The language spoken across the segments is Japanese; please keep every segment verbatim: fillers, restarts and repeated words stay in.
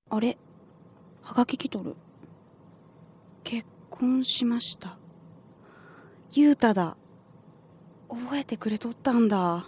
あれ、はがき来とる。結婚しました。ゆうただ。覚えてくれとったんだ。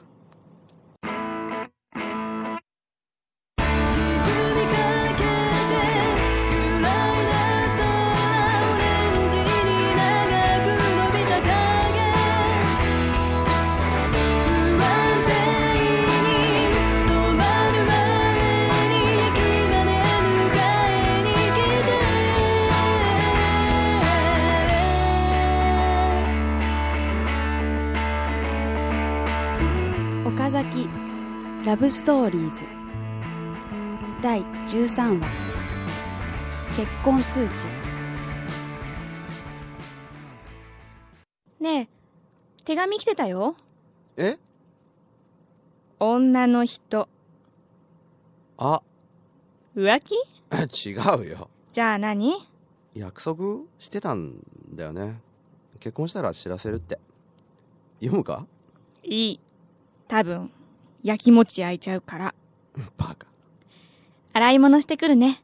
岡崎ラブストーリーズだいじゅうさんわ結婚通知。 ねえ、手紙来てたよ。 え？ 女の人。 あ、 浮気？ 違うよ。 じゃあ何？ 約束してたんだよね。結婚したら知らせるって。読むか？ いい。多分焼きもち焼いちゃうから。 バカ。 洗い物してくるね。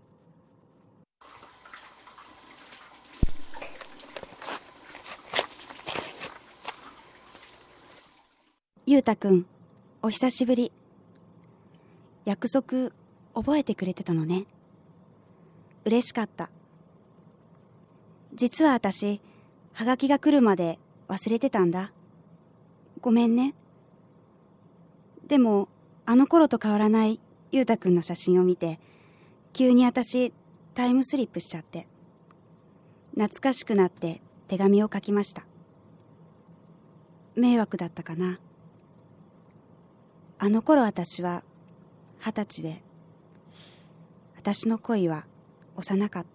ゆうたくん、お久しぶり。約束覚えてくれてたのね。嬉しかった。実は私、はがきが来るまで忘れてたんだ。ごめんね。でもあの頃と変わらないゆうたくんの写真を見て、急に私タイムスリップしちゃって、懐かしくなって手紙を書きました。迷惑だったかな。あの頃私は二十歳で、私の恋は幼かった。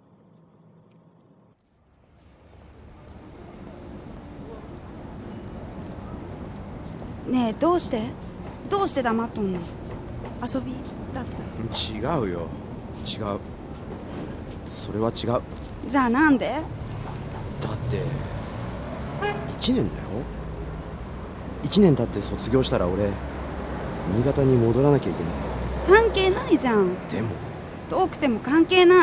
ねえ、どうしてどうして黙っとんの？遊びだった？ 違うよ。違う。それは違う。 じゃあなんで？ だっていちねんだよ。いちねん経って卒業したら俺新潟に戻らなきゃいけない。 関係ないじゃん。 でも遠くても関係ない。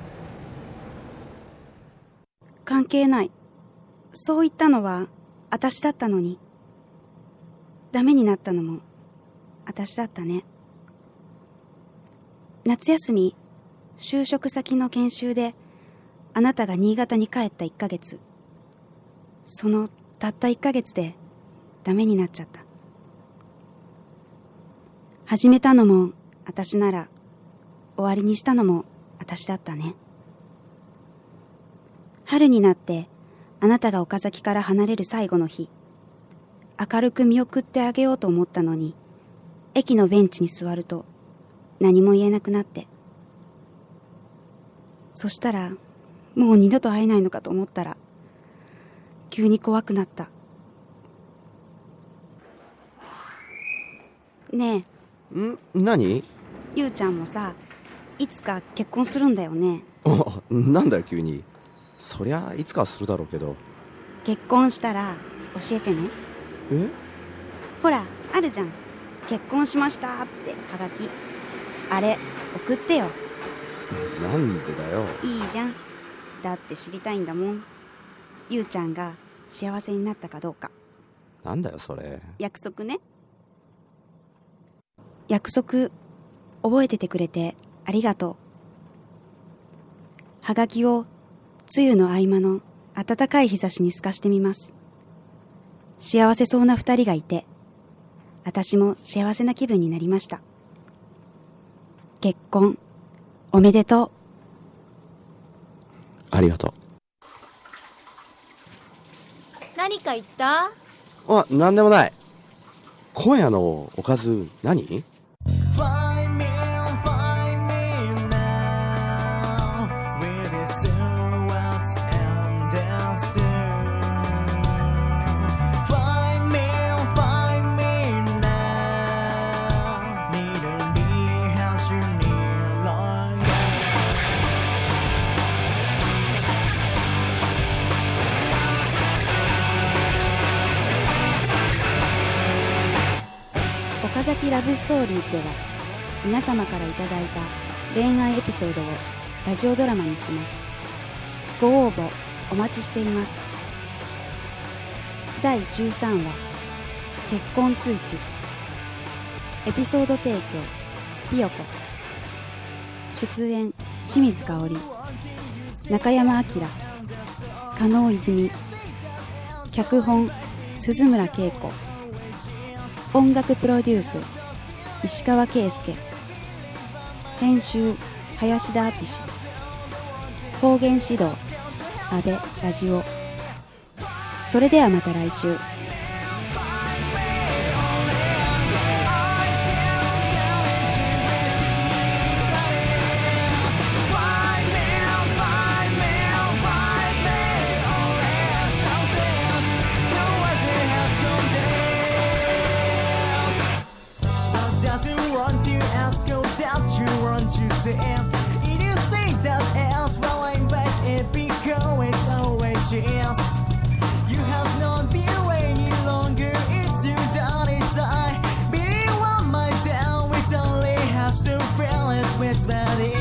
関係ない。そう言ったのは私だったのに。ダメになったのも私だったね。夏休み、就職先の研修であなたが新潟に帰ったいっかげつ、そのたったいっかげつでダメになっちゃった。始めたのも私なら、終わりにしたのも私だったね。春になってあなたが岡崎から離れる最後の日、明るく見送ってあげようと思ったのに、駅のベンチに座ると何も言えなくなって、そしたらもう二度と会えないのかと思ったら急に怖くなった。ねえ。ん？何？ ゆうちゃんもさ、いつか結婚するんだよね。 あ、なんだよ急に。そりゃいつかはするだろうけど。 結婚したら教えてね。 え？ ほら、あるじゃん。結婚しましたってはがき。あれ送ってよ。 なんでだよ。 いいじゃん。だって知りたいんだもん。ゆうちゃんが幸せになったかどうか。 なんだよそれ。 約束ね。約束覚えててくれてありがとう。はがきを梅雨の合間の暖かい日差しに透かしてみます。幸せそうな二人がいて、私も幸せな気分になりました。結婚おめでとう。 ありがとう。 何か言った？ あ、なんでもない。今夜のおかず何？ 岡崎ラブストーリーズでは、皆様からいただいた恋愛エピソードをラジオドラマにします。ご応募お待ちしています。だいじゅうさんわ結婚通知。エピソード提供ピヨコ。出演清水香織、中山明、加納泉。脚本鈴村恵子。音楽プロデュース石川圭介。編集林田敦史。方言指導阿部ラジオ。それではまた来週。 It is say that out while I'm back it because it's always chance. You have not been any longer into the side. Believe on myself, it only has to balance with body.